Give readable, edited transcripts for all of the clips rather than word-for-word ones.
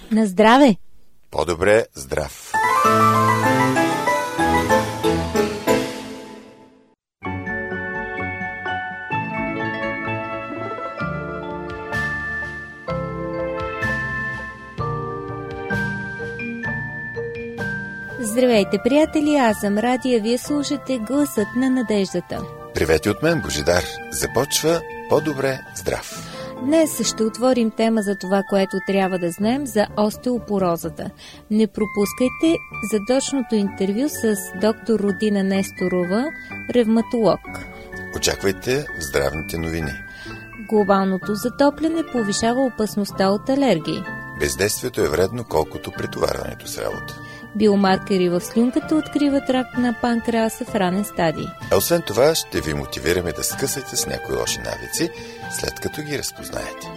На здраве! По-добре здрав! Здравейте, приятели! Аз съм Радия. Вие слушате Гласът на надеждата. Привет от мен, Божидар! Започва По-добре здрав! Днес ще отворим тема за това, което трябва да знаем за остеопорозата. Не пропускайте задочното интервю с доктор Родина Несторова, ревматолог. Очаквайте в здравните новини. Глобалното затопляне повишава опасността от алергии. Бездействието е вредно, колкото претоварването с работа. Биомаркери в слюнката откриват рак на панкреаса в ранен стадий. А освен това, ще ви мотивираме да скъсате с някои лоши навици, след като ги разпознаете.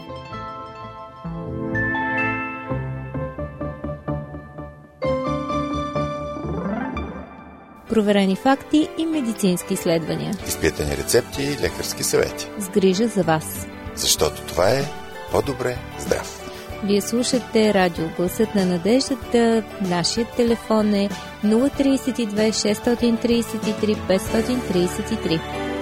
Проверени факти и медицински изследвания. Изпитани рецепти и лекарски съвети. С грижа за вас. Защото това е По-добре здрав! Вие слушате радио Гласът на надеждата. Нашият телефон е 032 633 533.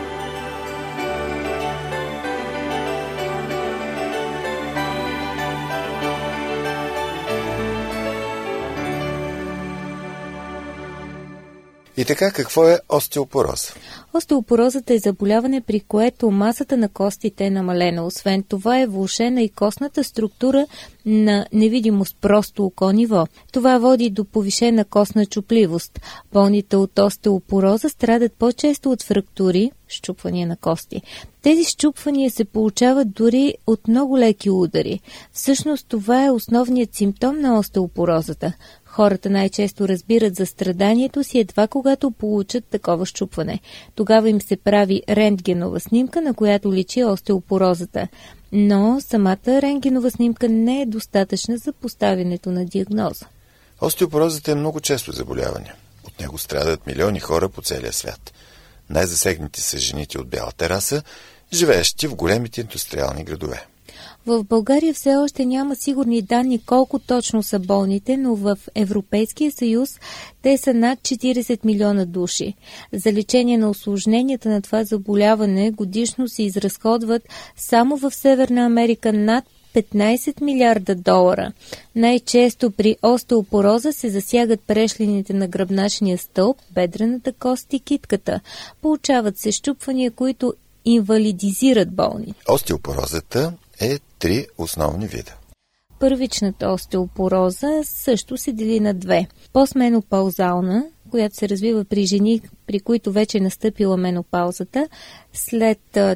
И така, какво е остеопороза? Остеопорозата е заболяване, при което масата на костите е намалена. Освен това е влошена и костната структура на невидимост просто око ниво. Това води до повишена костна чупливост. Болните от остеопороза страдат по-често от фрактури, счупвания на кости. Тези счупвания се получават дори от много леки удари. Всъщност това е основният симптом на остеопорозата. Хората най-често разбират за страданието си едва когато получат такова счупване. Тогава им се прави рентгенова снимка, на която личи остеопорозата. Но самата рентгенова снимка не е достатъчна за поставянето на диагноза. Остеопорозата е много често заболяване. От него страдат милиони хора по целия свят. Най-засегнати са жените от бялата раса, живеещи в големите индустриални градове. В България все още няма сигурни данни колко точно са болните, но в Европейския съюз те са над 40 милиона души. За лечение на усложненията на това заболяване годишно се изразходват само в Северна Америка над 15 милиарда долара. Най-често при остеопороза се засягат прешлините на гръбначния стълб, бедрената кост и китката. Получават се счупвания, които инвалидизират болни. Остеопорозата е 3 основни вида. Първичната остеопороза също се дели на 2. Постменопаузална, която се развива при жени, при които вече е настъпила менопаузата. След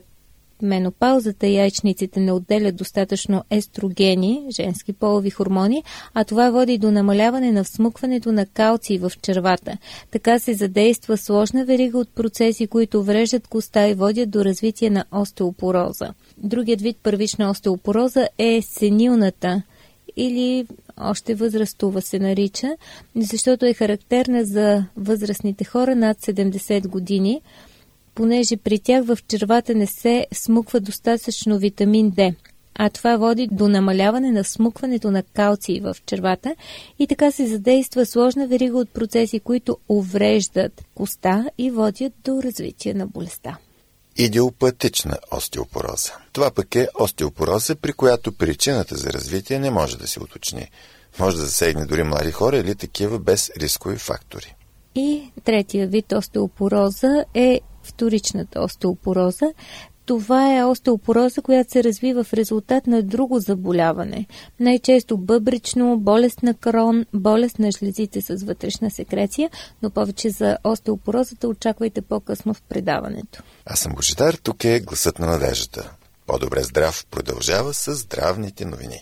менопаузата яйчниците не отделят достатъчно естрогени, женски полови хормони, а това води до намаляване на всмукването на калций в червата. Така се задейства сложна верига от процеси, които увреждат коста и водят до развитие на остеопороза. Другият вид първична остеопороза е сенилната или още възрастова се нарича, защото е характерна за възрастните хора над 70 години, понеже при тях в червата не се смуква достатъчно витамин D, а това води до намаляване на смукването на калций в червата и така се задейства сложна верига от процеси, които увреждат коста и водят до развитие на болестта. Идиопатична остеопороза. Това пък е остеопороза, при която причината за развитие не може да се уточни. Може да засегне дори млади хора или такива без рискови фактори. И третия вид остеопороза е вторичната остеопороза. Това е остеопороза, която се развива в резултат на друго заболяване. Най-често бъбречно, болест на Крон, болест на жлезите с вътрешна секреция, но повече за остеопорозата очаквайте по-късно в предаването. Аз съм Божидар, тук е Гласът на надеждата. По-добре здрав продължава с здравните новини.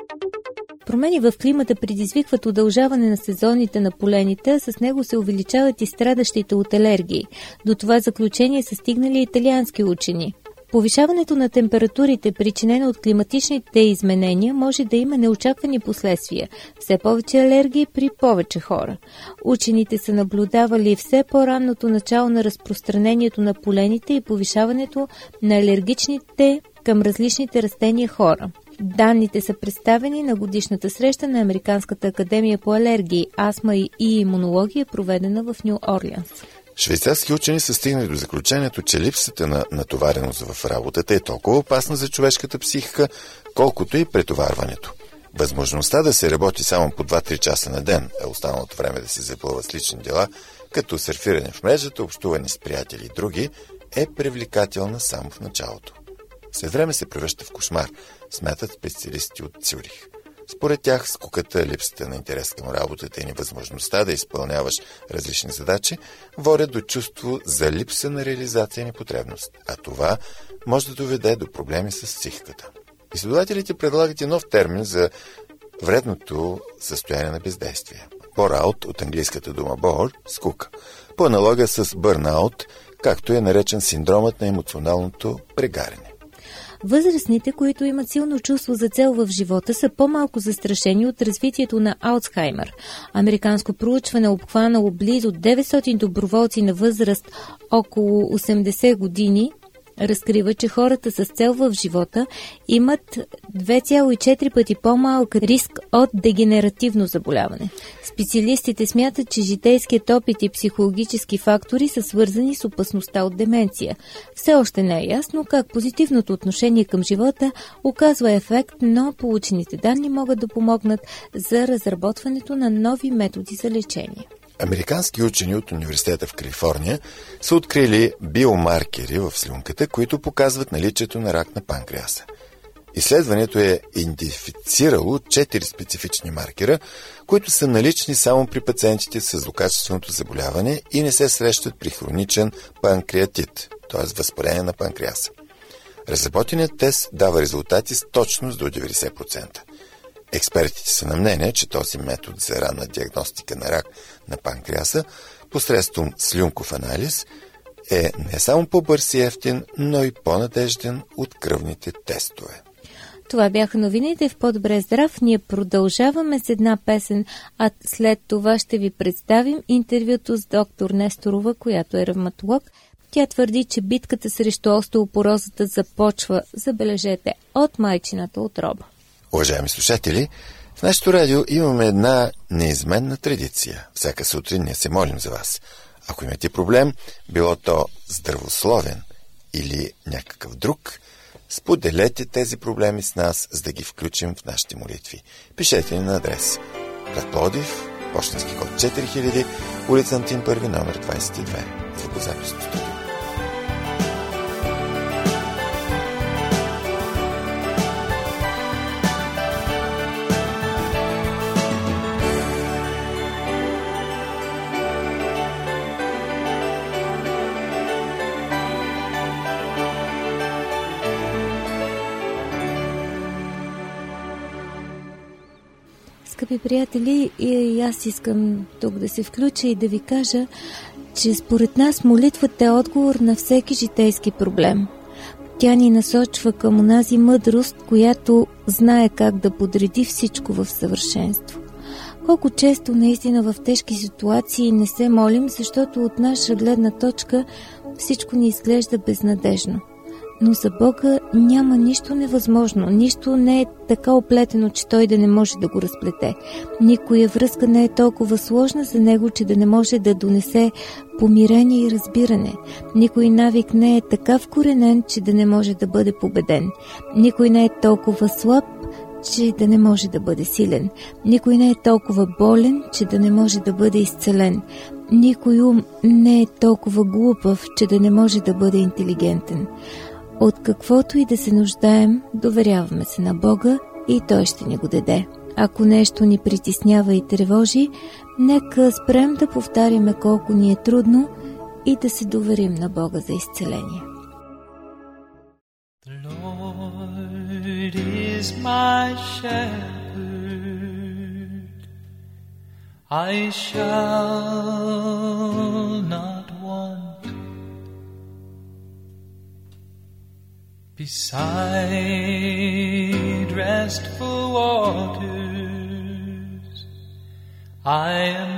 Промени в климата предизвикват удължаване на сезоните на полените, а с него се увеличават и страдащите от алергии. До това заключение са стигнали италиански учени. Повишаването на температурите, причинено от климатичните изменения, може да има неочаквани последствия. Все повече алергии при повече хора. Учените са наблюдавали все по-ранното начало на разпространението на полените и повишаването на алергичните към различните растения хора. Данните са представени на годишната среща на Американската академия по алергии, астма и имунология, проведена в Ню Орлеанс. Швейцарски учени са стигнали до заключението, че липсата на натовареност в работата е толкова опасна за човешката психика, колкото и претоварването. Възможността да се работи само по 2-3 часа на ден, а останалото време да се запълва с лични дела, като серфиране в мрежата, общуване с приятели и други, е привлекателна само в началото. След време се превръща в кошмар, смятат специалисти от Цюрих. Според тях, скуката, липсата на интерес към работата и невъзможността да изпълняваш различни задачи водят до чувство за липса на реализация и непотребност, а това може да доведе до проблеми с психиката. Изследователите предлагат и нов термин за вредното състояние на бездействие. Bore-out от английската дума bore, скука, по аналогия с burn-out, както е наречен синдромът на емоционалното прегаряне. Възрастните, които имат силно чувство за цел в живота, са по-малко застрашени от развитието на Алцхаймер. Американско проучване, обхванало близо 900 доброволци на възраст около 80 години, разкрива, че хората с цел в живота имат 2,4 пъти по-малък риск от дегенеративно заболяване. Специалистите смятат, че житейският опит и психологически фактори са свързани с опасността от деменция. Все още не е ясно как позитивното отношение към живота оказва ефект, но получените данни могат да помогнат за разработването на нови методи за лечение. Американски учени от Университета в Калифорния са открили биомаркери в слюнката, които показват наличието на рак на панкреаса. Изследването е идентифицирало 4 специфични маркера, които са налични само при пациентите с злокачественото заболяване и не се срещат при хроничен панкреатит, т.е. възпаление на панкреаса. Разработеният тест дава резултати с точност до 90%. Експертите са на мнение, че този метод за ранна диагностика на рак на панкреаса посредством слюнков анализ е не само по-бърз и ефтин, но и по-надежден от кръвните тестове. Това бяха новините в По-добре здрав. Ние продължаваме с една песен, а след това ще ви представим интервюто с доктор Несторова, която е ревматолог. Тя твърди, че битката срещу остеопорозата започва, забележете, от майчината утроба. Уважаеми слушатели, в нашето радио имаме една неизменна традиция. Всяка сутрин ние се молим за вас. Ако имате проблем, било то здравословен или някакъв друг, споделете тези проблеми с нас, за да ги включим в нашите молитви. Пишете ни на адрес град Пловдив, пощенски код 4000, улица Антим 1, номер 22, звукозаписно студио. Скъпи приятели, и аз искам тук да се включа и да ви кажа, че според нас молитвата е отговор на всеки житейски проблем. Тя ни насочва към онази мъдрост, която знае как да подреди всичко в съвършенство. Колко често наистина в тежки ситуации не се молим, защото от наша гледна точка всичко ни изглежда безнадежно. Но за Бога няма нищо невъзможно, нищо не е така оплетено, че Той да не може да го разплете. Никоя връзка не е толкова сложна за Него, че да не може да донесе помирение и разбиране. Никой навик не е така вкоренен, че да не може да бъде победен. Никой не е толкова слаб, че да не може да бъде силен. Никой не е толкова болен, че да не може да бъде изцелен. Никой ум не е толкова глупав, че да не може да бъде интелигентен. От каквото и да се нуждаем, доверяваме се на Бога и Той ще ни го даде. Ако нещо ни притеснява и тревожи, нека спрем да повтаряме колко ни е трудно и да се доверим на Бога за изцеление. The Lord is my shepherd, I shall not want. Beside restful waters I am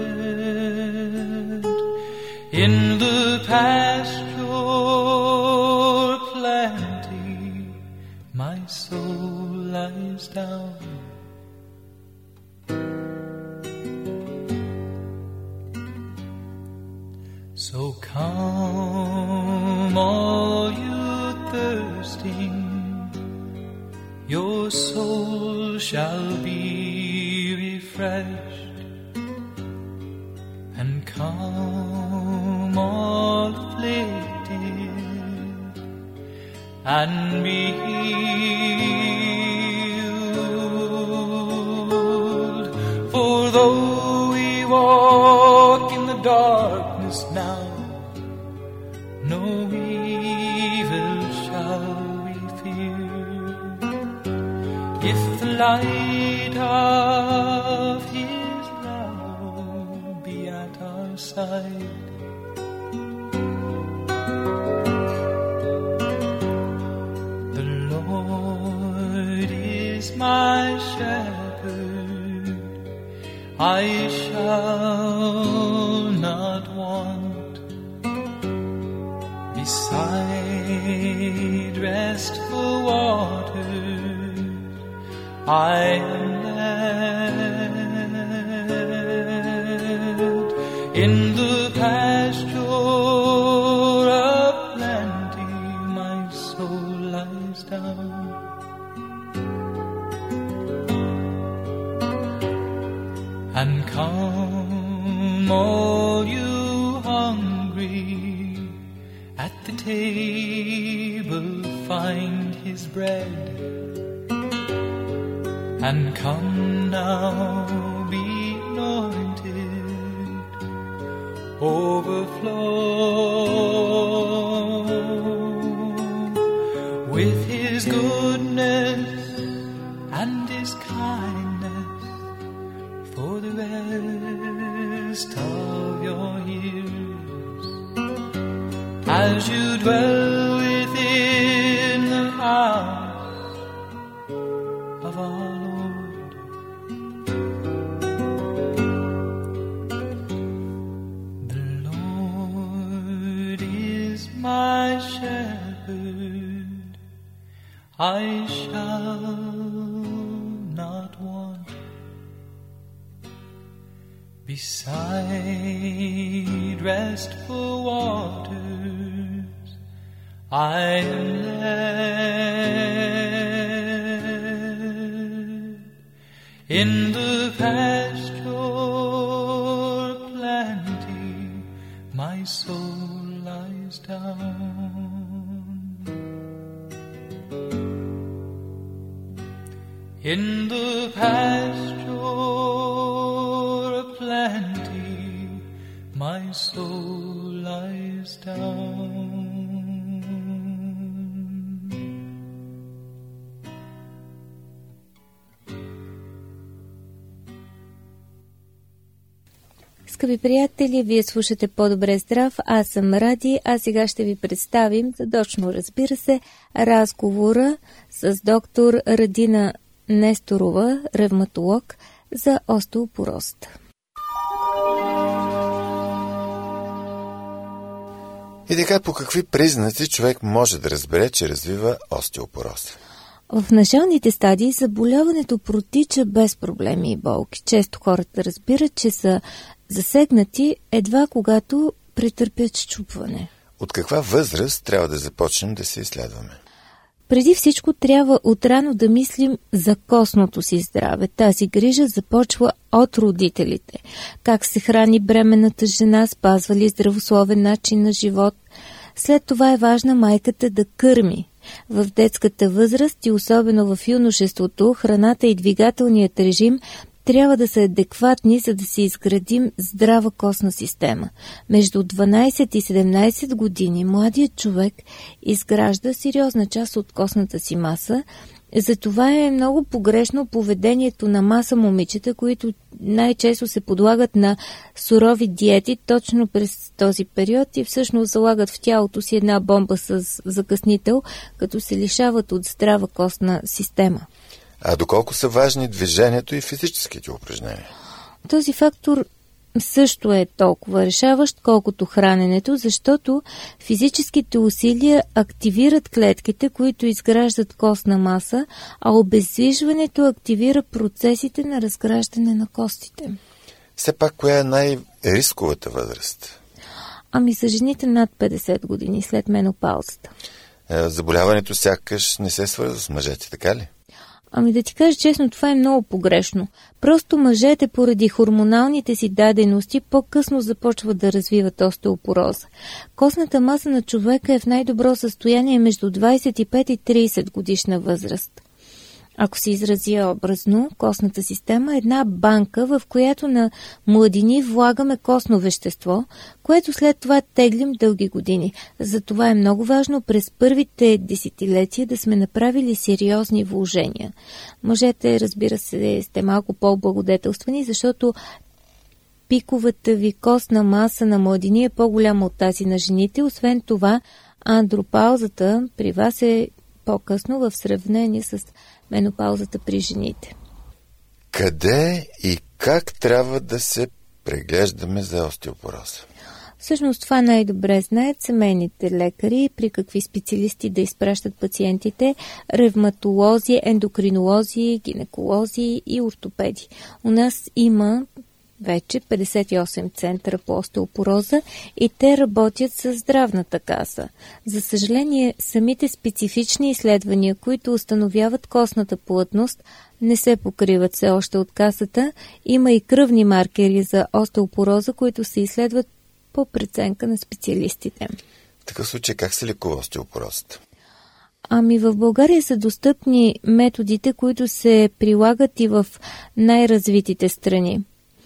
led. In the pasture lies down. So come, all you thirsting, your soul shall be refreshed. And come, all afflicted, and be healed. For though we walk in the darkness now, no evil shall we fear. If the light of His love be at our side, the Lord is my shepherd, I shall not want. Beside restful waters I am led. In the pasture of plenty my soul lies down. And come, all you hungry, at the table find His bread. And come now, be anointed, overflow with His goodness and His kindness for the rest of your years, as you dwell within the house of our Lord. The Lord is my shepherd, I shall not want. Beside restful waters I am led. In the pasture plenty my soul lies down. In the pasture plenty my soul lies down. Скъпи приятели, вие слушате По-добре здрав, аз съм Ради, а сега ще ви представим, задочно разбира се, разговора с доктор Радина Несторова, ревматолог, за остеопорозата. И така, по какви признаци човек може да разбере, че развива остеопороза? В началните стадии заболяването протича без проблеми и болки. Често хората разбират, че са засегнати едва когато претърпят счупване. От каква възраст трябва да започнем да се изследваме? Преди всичко трябва отрано да мислим за костното си здраве. Тази грижа започва от родителите. Как се храни бременната жена, спазва ли здравословен начин на живот. След това е важна майката да кърми. В детската възраст и особено в юношеството храната и двигателният режим трябва да са адекватни, за да си изградим здрава костна система. Между 12 и 17 години младият човек изгражда сериозна част от костната си маса. Затова е много погрешно поведението на маса момичета, които най-често се подлагат на сурови диети точно през този период и всъщност залагат в тялото си една бомба с закъснител, като се лишават от здрава костна система. А доколко са важни движението и физическите упражнения? Този фактор също е толкова решаващ, колкото храненето, защото физическите усилия активират клетките, които изграждат костна маса, а обездвижването активира процесите на разграждане на костите. Все пак, коя е най-рисковата възраст? Ами за жените над 50 години след менопаузата. Заболяването сякаш не се свързва с мъжете, така ли? Ами да ти кажа честно, това е много погрешно. Просто мъжете поради хормоналните си дадености по-късно започват да развиват остеопороза. Костната маса на човека е в най-добро състояние между 25 и 30 годишна възраст. Ако се изрази образно, костната система е една банка, в която на младини влагаме костно вещество, което след това теглим дълги години. Затова е много важно през първите десетилетия да сме направили сериозни вложения. Мъжете, разбира се, сте малко по-благодетелствани, защото пиковата ви костна маса на младини е по-голяма от тази на жените. Освен това, андропаузата при вас е по-късно в сравнение с менопаузата при жените. Къде и как трябва да се преглеждаме за остеопороза? Всъщност това най-добре знаят семейните лекари, при какви специалисти да изпращат пациентите, ревматолози, ендокринолози, гинеколози и ортопеди. У нас има вече 58 центъра по остеопороза и те работят с здравната каса. За съжаление, самите специфични изследвания, които установяват костната плътност, не се покриват все още от касата. Има и кръвни маркери за остеопороза, които се изследват по преценка на специалистите. В такъв случай как се лекува остеопорозата? Ами в България са достъпни методите, които се прилагат и в най-развитите страни.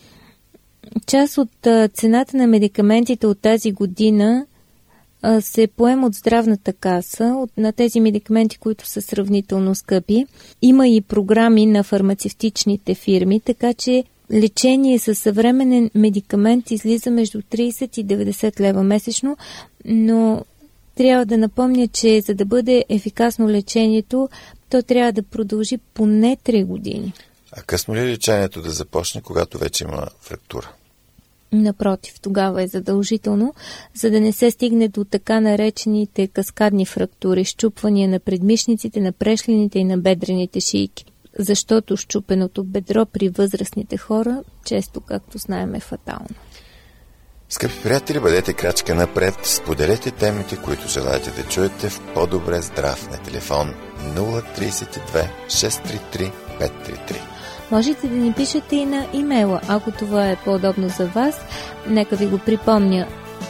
Част от цената на медикаментите от тази година се поема от здравната каса, на тези медикаменти, които са сравнително скъпи. Има и програми на фармацевтичните фирми, така че лечение със съвременен медикамент излиза между 30 и 90 лева месечно, но трябва да напомня, че за да бъде ефикасно лечението, то трябва да продължи поне 3 години. А късно ли е лечението да започне, когато вече има фрактура? Напротив, тогава е задължително, за да не се стигне до така наречените каскадни фрактури, счупвания на предмишниците, на прешлените и на бедрените шийки. Защото счупеното бедро при възрастните хора често, както знаем, е фатално. Скъпи приятели, бъдете крачка напред, споделете темите, които желаете да чуете в По-добре здрав на телефон 032 633 533. Можете да ни пишете и на имейла, ако това е по-удобно за вас. Нека ви го припомня: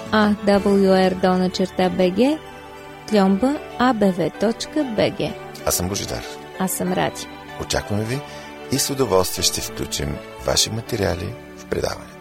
awr@bg.abv.bg. Аз съм Божидар. Аз съм Ради. Очакваме ви и с удоволствие ще включим ваши материали в предаването.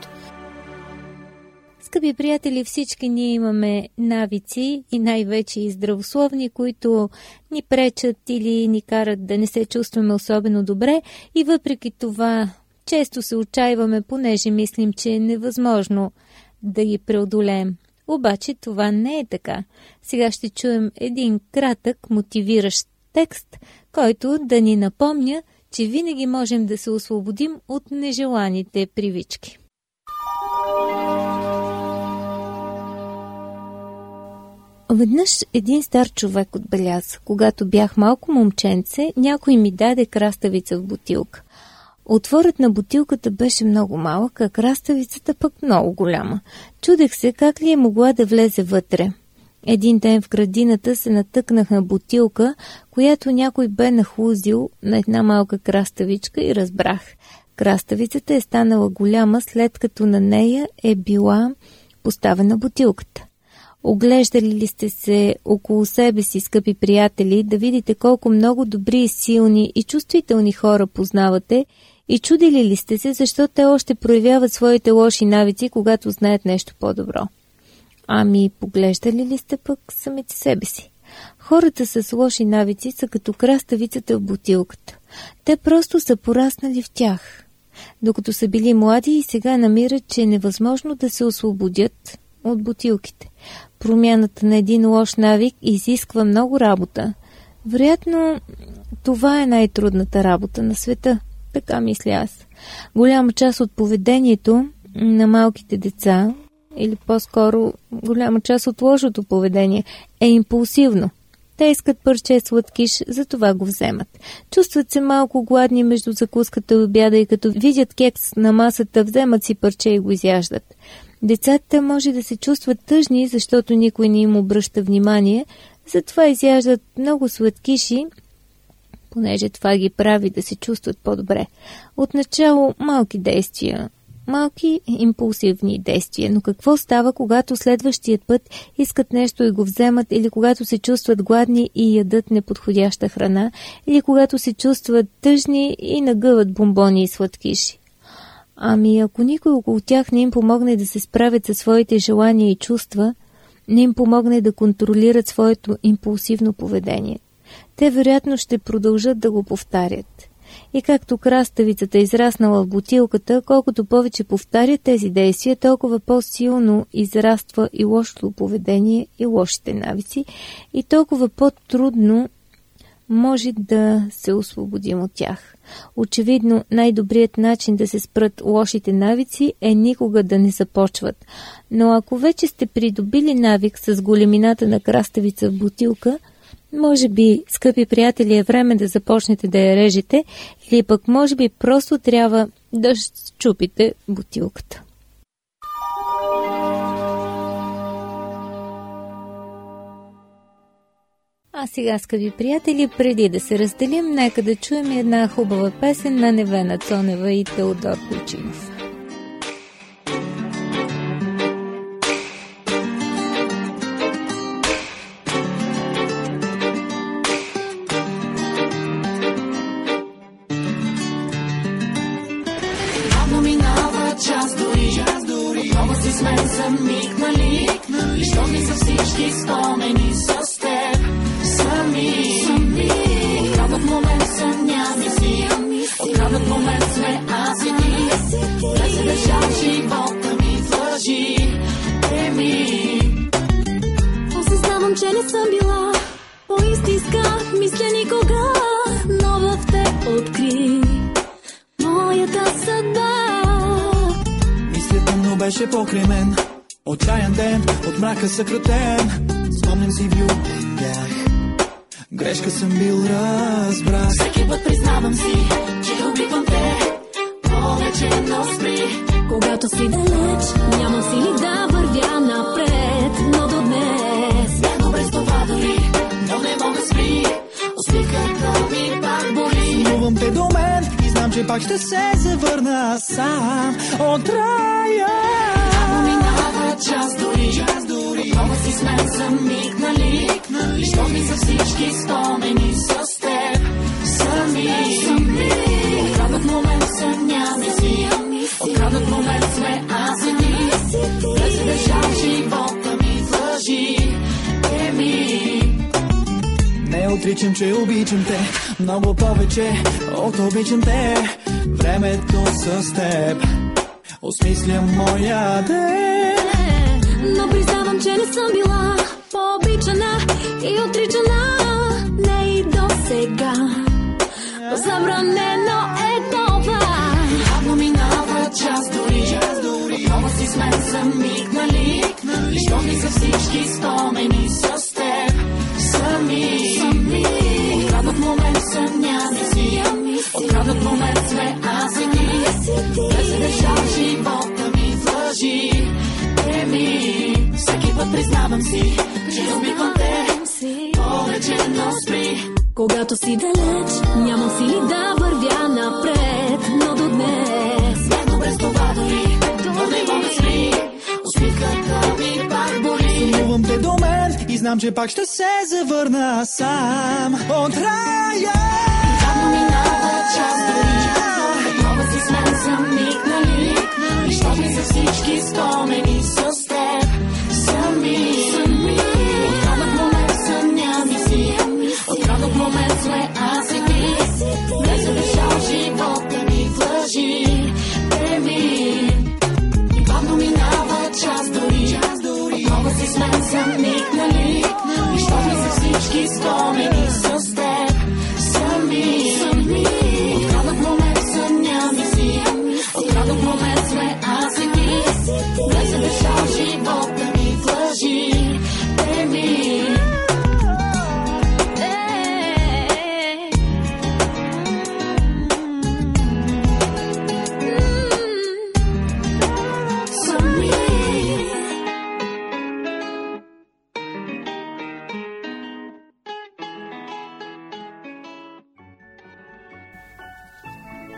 Скъпи приятели, всички ние имаме навици и най-вече и здравословни, които ни пречат или ни карат да не се чувстваме особено добре и въпреки това често се отчаиваме, понеже мислим, че е невъзможно да ги преодолеем. Обаче това не е така. Сега ще чуем един кратък, мотивиращ текст, който да ни напомня, че винаги можем да се освободим от нежеланите привички. Веднъж един стар човек отбеляза: когато бях малко момченце, някой ми даде краставица в бутилка. Отворът на бутилката беше много малък, а краставицата пък много голяма. Чудех се как ли е могла да влезе вътре. Един ден в градината се натъкнах на бутилка, която някой бе нахлузил на една малка краставичка и разбрах. Краставицата е станала голяма, след като на нея е била поставена бутилката. Оглеждали ли сте се около себе си, скъпи приятели, да видите колко много добри, силни и чувствителни хора познавате и чудили ли сте се, защо те още проявяват своите лоши навици, когато знаят нещо по-добро? Ами, поглеждали ли сте пък самите себе си? Хората с лоши навици са като краставицата в бутилката. Те просто са пораснали в тях, докато са били млади и сега намират, че е невъзможно да се освободят от бутилките. Промяната на един лош навик изисква много работа. Вероятно, това е най-трудната работа на света. Така мисля аз. Голяма част от поведението на малките деца, или по-скоро голяма част от лошото поведение, е импулсивно. Те искат парче сладкиш, затова го вземат. Чувстват се малко гладни между закуската и обяда и като видят кекс на масата, вземат си парче и го изяждат. Децата може да се чувстват тъжни, защото никой не им обръща внимание, затова изяждат много сладкиши, понеже това ги прави да се чувстват по-добре. Отначало малки действия, малки импулсивни действия, но какво става, когато следващият път искат нещо и го вземат, или когато се чувстват гладни и ядат неподходяща храна, или когато се чувстват тъжни и нагъват бомбони и сладкиши? Ами ако никой около тях не им помогне да се справят със своите желания и чувства, не им помогне да контролират своето импулсивно поведение, те вероятно ще продължат да го повтарят. И както краставицата израснала в бутилката, колкото повече повтарят тези действия, толкова по-силно израства и лошото поведение и лошите навици, и толкова по-трудно може да се освободим от тях. Очевидно, най-добрият начин да се спрат лошите навици е никога да не започват. Но ако вече сте придобили навик с големината на краставица в бутилка, може би, скъпи приятели, е време да започнете да я режете, или пък може би просто трябва да счупите бутилката. А сега, скъпи приятели, преди да се разделим, нека да чуем една хубава песен на Невена Цонева и Теодор Кучинов. Отново си сме замикнали, що ми за всички спомени с теб сами. Откраднат момент съня ми си, откраднат момент сме аз и ти. Да се държа живота ми в лъжи, осъзнавам, че не съм била по-истинска, мисля никога, но в теб откри моята съдба. Но беше покрай мен, отчаян ден, от мрака съкратен. Спомням си, влюбен бях, грешка съм бил, разбрах. Всеки път признавам си, че обиквам те, повече но спри. Когато си далеч, нямам сили да вървя напред, но до днес бях добре с това дори, но не мога спри. Усмихата ми пак боли. Чувам те до мен и знам, че пак ще се завърна сам от рая. Минава час дори, отново си сме замикнали, що ми за всички спомени с теб сами. Откраднат момент съня ми си, откраднат момент сме аз и ти. Да се държа живота ми в лъжи, Не отричам, че обичам те много повече от обичам те. Времето с теб осмисля моя ден. Но признавам, че не съм била по-обичана и отричана, не и до сега. Забранено е това. Явно минава час дори, отново си сме замикнали, що ми за всички спомени с теб сами. Откраднат момент съня ми си, откраднат момент сме аз и ти. Да се държа живота ми в лъжи, всеки път признавам си, че обиквам те, повече но спри. Когато си далеч, нямам сили да вървя напред, но до днес бях добре с това дори, но не мога спри. Усмихата ми пак боли. Целувам те до мен и знам, че пак ще се завърна сам от рая. Давно минава час дори, отново си сме замикнали, що ми за всички спомени с теб сами. Откраднат момент съня ми си, откраднат момент сме аз и ти. Не се държа живота ми в лъжи, и бавно минава час дори, отново си сме замикнали, що ми за всички спомени с теб сами. Откраднат момент съня ми си, откраднат момент сме аз и ти.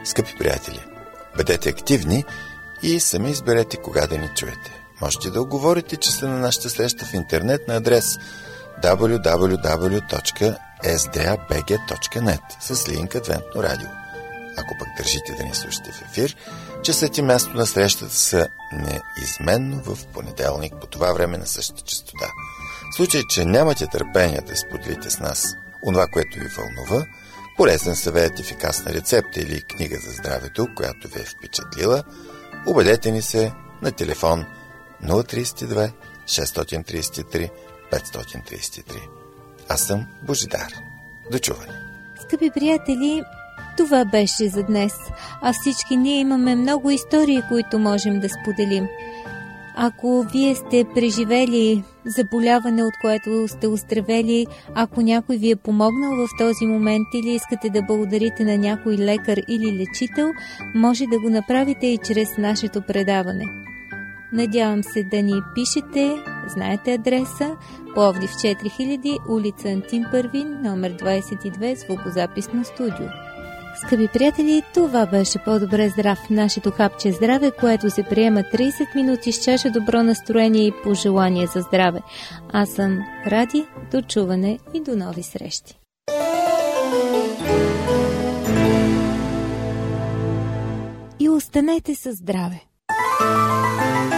Скъпи приятели, бъдете активни и сами изберете кога да ни чуете. Можете да оговорите часа на нашата среща в интернет на адрес www.sdabg.net с линк Адвентно радио. Ако пък държите да ни слушате в ефир, часът и място на срещата са неизменно в понеделник по това време на същата честота. В случай, че нямате търпение да споделите с нас онова, което ви вълнува, полезен съвет, ефикасна рецепта или книга за здравето, която ви е впечатлила, обадете ни се на телефон 032 633 533. Аз съм Божидар. До чуване! Скъпи приятели, това беше за днес, а всички ние имаме много истории, които можем да споделим. Ако вие сте преживели заболяване, от което сте оздравели, ако някой ви е помогнал в този момент или искате да благодарите на някой лекар или лечител, може да го направите и чрез нашето предаване. Надявам се да ни пишете, знаете адреса, Пловдив 4000, улица Антим Първин, номер 22, звукозаписно студио. Скъпи приятели, това беше По-добре здрав, нашето хапче здраве, което се приема 30 минути с чаша добро настроение и пожелание за здраве. Аз съм Ради, до чуване и до нови срещи. И останете със здраве!